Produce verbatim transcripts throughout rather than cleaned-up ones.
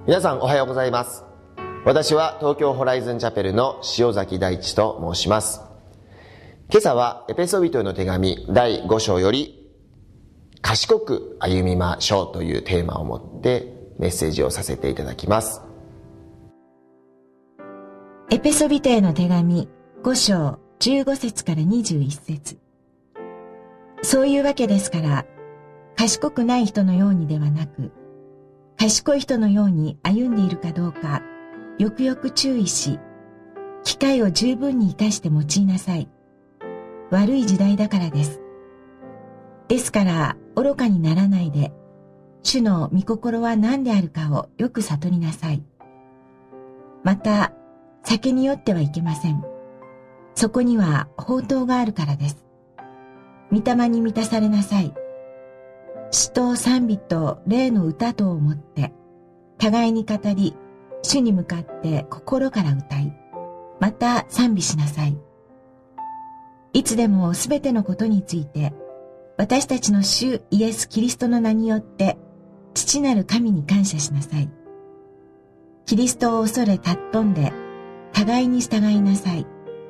皆さんおはようございます。私は東京ホライズンチャペルの塩崎大地と申します。今朝はエペソビトへの手紙だいご章より賢く歩みましょうというテーマを持ってメッセージをさせていただきます。 エペソビトへの手紙ご章じゅうご節からにじゅういち節。そういうわけですから、賢くない人のようにではなく、賢い人のように歩んでいるかどうか、よくよく注意し、機会を十分に生かして用いなさい。悪い時代だからです。ですから、愚かにならないで、主の御心は何であるかをよく悟りなさい。また、酒に酔ってはいけません。そこには放蕩があるからです。御霊に満たされなさい。詩と賛美と霊の歌とをもって、互いに語り、主に向かって心から歌い、また賛美しなさい。いつでもすべてのことについて、私たちの主イエス・キリストの名によって、父なる神に感謝しなさい。キリストを恐れ尊んで、互いに従いなさい。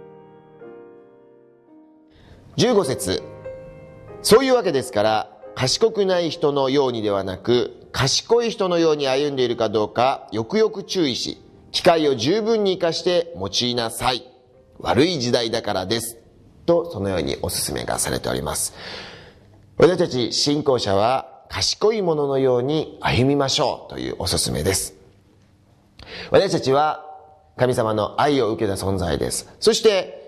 じゅうご節。そういうわけですから、賢くない人のようにではなく、賢い人のように歩んでいるかどうか、よくよく注意し、機会を十分に生かして用いなさい。悪い時代だからです。と、そのようにお勧めがされております。私たち信仰者は、賢い者のように歩みましょうというお勧めです。私たちは、神様の愛を受けた存在です。そして、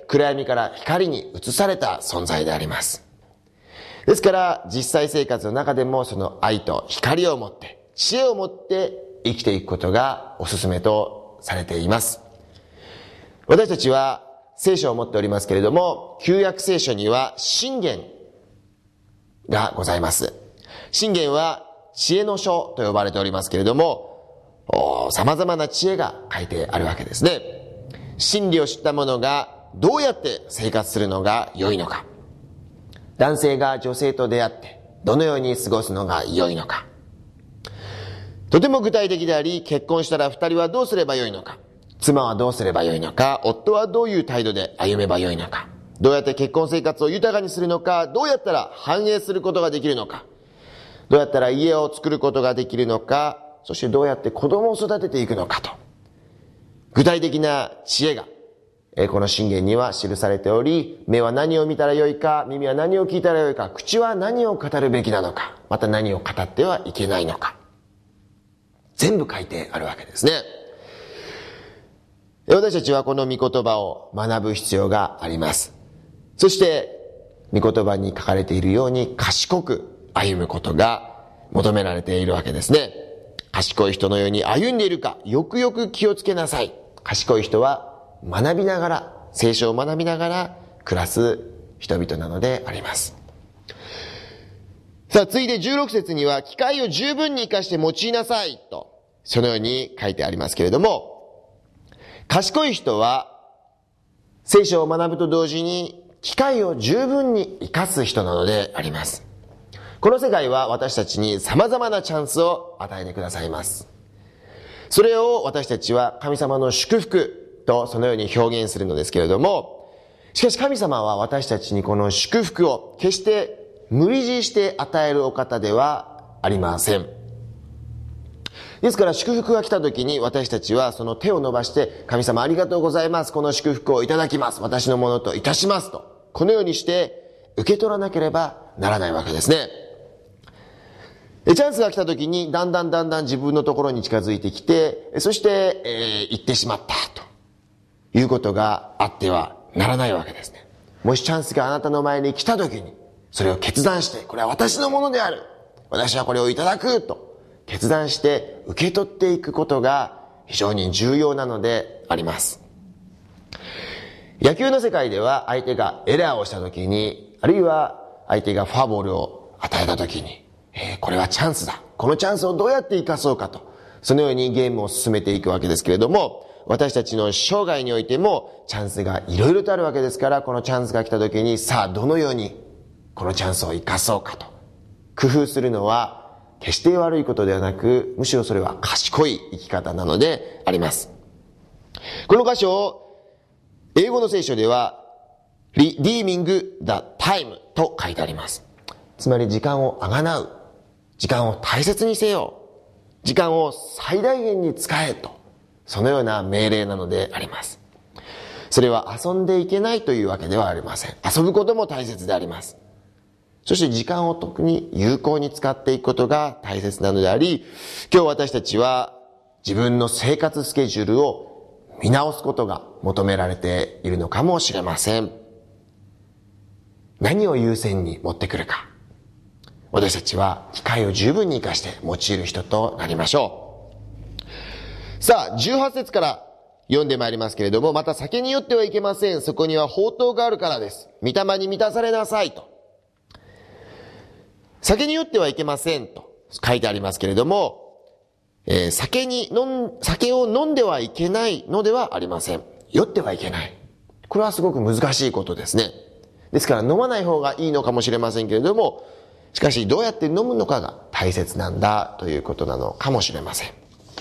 暗闇から光に移された存在であります。ですから実際生活の中でもその愛と光を持って知恵を持って生きていくことがお勧めとされています。私たちは聖書を持っておりますけれども、旧約聖書には箴言がございます。箴言は知恵の書と呼ばれておりますけれども、様々な知恵が書いてあるわけですね。真理を知った者がどうやって生活するのが良いのか、男性が女性と出会ってどのように過ごすのが良いのか、とても具体的であり、結婚したら二人はどうすれば良いのか、妻はどうすれば良いのか、夫はどういう態度で歩めば良いのか、どうやって結婚生活を豊かにするのか、どうやったら繁栄することができるのか、どうやったら家を作ることができるのか、そしてどうやって子供を育てていくのかと、具体的な知恵がこの箴言には記されており、目は何を見たらよいか、耳は何を聞いたらよいか、口は何を語るべきなのか、また何を語ってはいけないのか、全部書いてあるわけですね。私たちはこの御言葉を学ぶ必要があります。そして御言葉に書かれているように賢く歩むことが求められているわけですね。賢い人のように歩んでいるか、よくよく気をつけなさい。賢い人は学びながら、聖書を学びながら暮らす人々なのであります。さあ、次いでじゅうろく節には、機会を十分に生かして用いなさいと、そのように書いてありますけれども、賢い人は聖書を学ぶと同時に機会を十分に生かす人なのであります。この世界は私たちに様々なチャンスを与えてくださいます。それを私たちは神様の祝福とそのように表現するのですけれども、しかし神様は私たちにこの祝福を決して無理強いして与えるお方ではありません。ですから祝福が来た時に私たちはその手を伸ばして、神様ありがとうございます、この祝福をいただきます、私のものといたしますと、このようにして受け取らなければならないわけですね。チャンスが来た時にだんだんだんだん自分のところに近づいてきて、そして、えー、行ってしまったということがあってはならないわけですね。もしチャンスがあなたの前に来た時に、それを決断して、これは私のものである、私はこれをいただくと決断して受け取っていくことが非常に重要なのであります。野球の世界では相手がエラーをした時に、あるいは相手がフォアボールを与えた時に、えー、これはチャンスだ、このチャンスをどうやって生かそうかと、そのようにゲームを進めていくわけですけれども、私たちの生涯においてもチャンスがいろいろとあるわけですから、このチャンスが来た時にさあどのようにこのチャンスを生かそうかと工夫するのは決して悪いことではなく、むしろそれは賢い生き方なのであります。この箇所を英語の聖書では Redeeming the time と書いてあります。つまり時間をあがなう、時間を大切にせよ、時間を最大限に使えと、そのような命令なのであります。それは遊んでいけないというわけではありません。遊ぶことも大切であります。そして時間を特に有効に使っていくことが大切なのであり、今日私たちは自分の生活スケジュールを見直すことが求められているのかもしれません。何を優先に持ってくるか。私たちは機会を十分に生かして用いる人となりましょう。さあ、じゅうはち節から読んでまいりますけれども、また酒に酔ってはいけません。そこには法灯があるからです。御霊に満たされなさいと。酒に酔ってはいけませんと書いてありますけれども、えー、酒に飲ん、酒を飲んではいけないのではありません。酔ってはいけない。これはすごく難しいことですね。ですから飲まない方がいいのかもしれませんけれども、しかしどうやって飲むのかが大切なんだということなのかもしれません。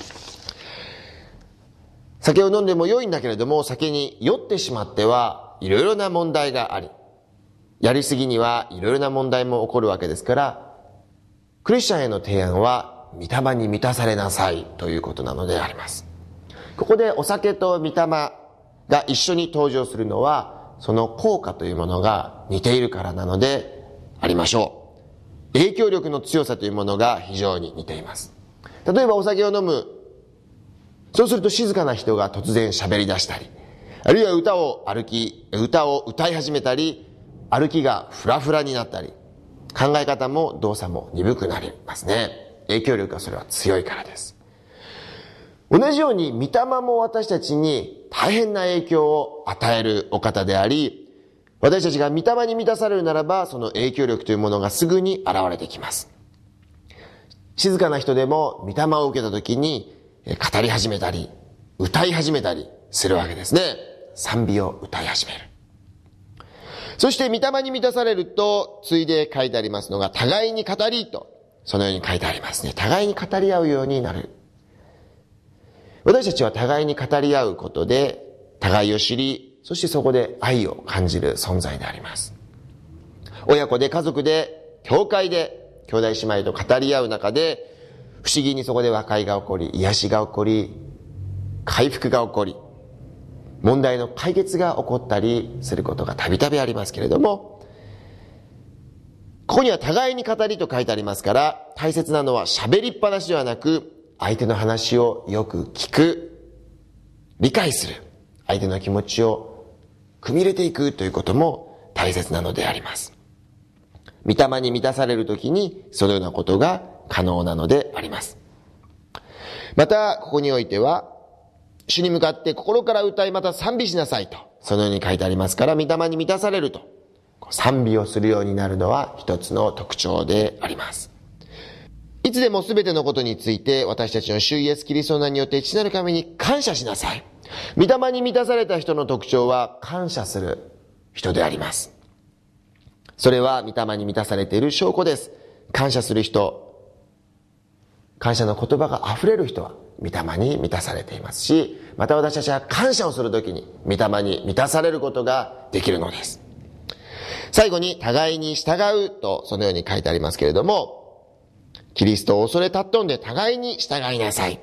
酒を飲んでも良いんだけれども、酒に酔ってしまってはいろいろな問題があり、やりすぎにはいろいろな問題も起こるわけですから、クリスチャンへの提案は御霊に満たされなさいということなのであります。ここでお酒と御霊が一緒に登場するのは、その効果というものが似ているからなのでありましょう。影響力の強さというものが非常に似ています。例えばお酒を飲む。そうすると静かな人が突然喋り出したり、あるいは歌を歩き、歌を歌い始めたり、歩きがフラフラになったり、考え方も動作も鈍くなりますね。影響力がそれは強いからです。同じように御霊も私たちに大変な影響を与えるお方であり、私たちが御霊に満たされるならば、その影響力というものがすぐに現れてきます。静かな人でも御霊を受けたときに語り始めたり、歌い始めたりするわけですね。賛美を歌い始める。そして御霊に満たされると、ついで書いてありますのが、互いに語りと、そのように書いてありますね。互いに語り合うようになる。私たちは互いに語り合うことで、互いを知り、そしてそこで愛を感じる存在であります。親子で家族で、教会で、兄弟姉妹と語り合う中で、不思議にそこで和解が起こり、癒しが起こり、回復が起こり、問題の解決が起こったりすることがたびたびありますけれども、ここには互いに語りと書いてありますから、大切なのは喋りっぱなしではなく、相手の話をよく聞く、理解する、相手の気持ちを汲み入れていくということも大切なのであります。御霊に満たされるときにそのようなことが可能なのであります。また、ここにおいては、主に向かって心から歌いまた賛美しなさいと、そのように書いてありますから、御霊に満たされると、賛美をするようになるのは一つの特徴であります。いつでもすべてのことについて、私たちの主イエスキリストの名によって父なる神に感謝しなさい。御霊に満たされた人の特徴は感謝する人であります。それは御霊に満たされている証拠です。感謝する人、感謝の言葉が溢れる人は御霊に満たされていますし、また私たちは感謝をするときに御霊に満たされることができるのです。最後に互いに従うとそのように書いてありますけれども、キリストを恐れ尊んで互いに従いなさい。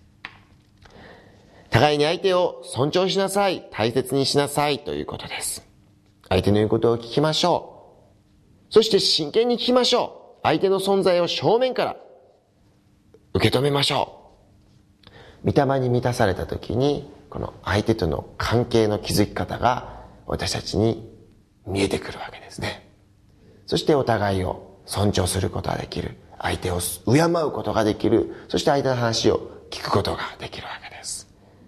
互いに相手を尊重しなさい、大切にしなさいということです。相手の言うことを聞きましょう。そして真剣に聞きましょう。相手の存在を正面から受け止めましょう。御霊に満たされた時に、この相手との関係の築き方が私たちに見えてくるわけですね。そしてお互いを尊重することができる。相手を敬うことができる。そして相手の話を聞くことができるわけです。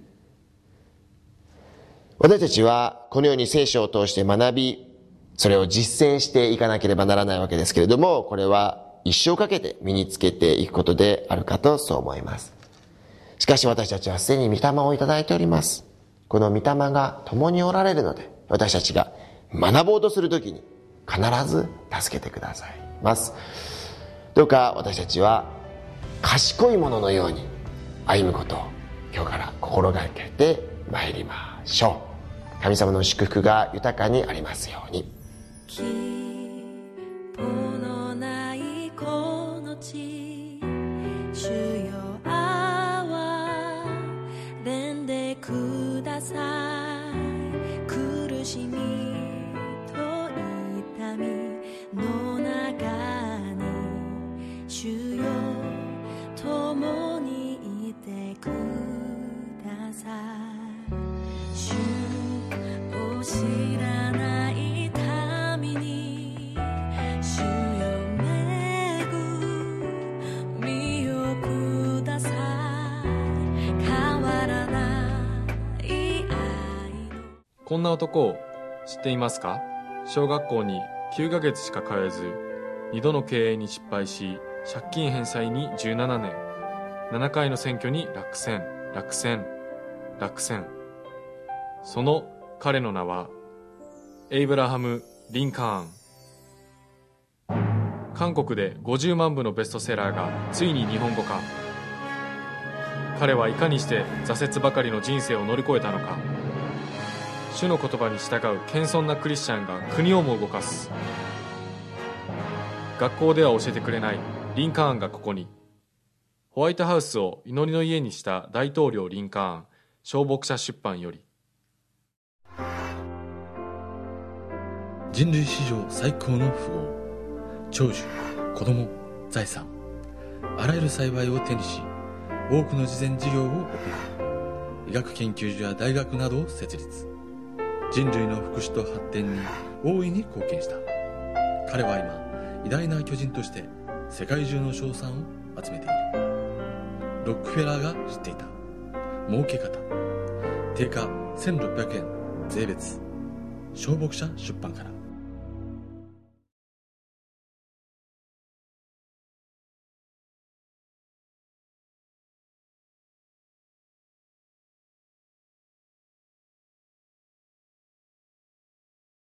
私たちはこのように聖書を通して学び、それを実践していかなければならないわけですけれども、これは一生かけて身につけていくことであるかとそう思います。しかし私たちはすでに御霊をいただいております。この御霊が共におられるので、私たちが学ぼうとするときに必ず助けてくださいます。 どうか私たちは賢いもののように歩むことを今日から心がけてまいりましょう。神様の祝福が豊かにありますように。 希望のないこの地、主よ憐れんでください。苦しみと痛みの中に主よ共にいてください。主を知らない民に主よ恵みをください。変わらない愛の。 こんな男を知っていますか？小学校にきゅうかげつしか通えず、にどの経営に失敗し、借金返済にじゅうななねん、ななかいの選挙に落選、落選、落選。その彼の名は、エイブラハム・リンカーン。韓国でごじゅうまんぶのベストセラーがついに日本語化。彼はいかにして挫折ばかりの人生を乗り越えたのか。主の言葉に従う謙遜なクリスチャンが国をも動かす。学校では教えてくれないリンカーンがここに。ホワイトハウスを祈りの家にした大統領リンカーン、小牧者出版より。 人類史上最高の富豪、長寿、子供、財産、あらゆる幸いを手にし、多くの慈善事業を行い、医学研究所や大学などを設立。人類の福祉と発展に大いに貢献した。彼は今、偉大な巨人として世界中の称賛を集めている。ロックフェラーが知っていた儲け方。定価せんろっぴゃくえん税別。小牧者出版から。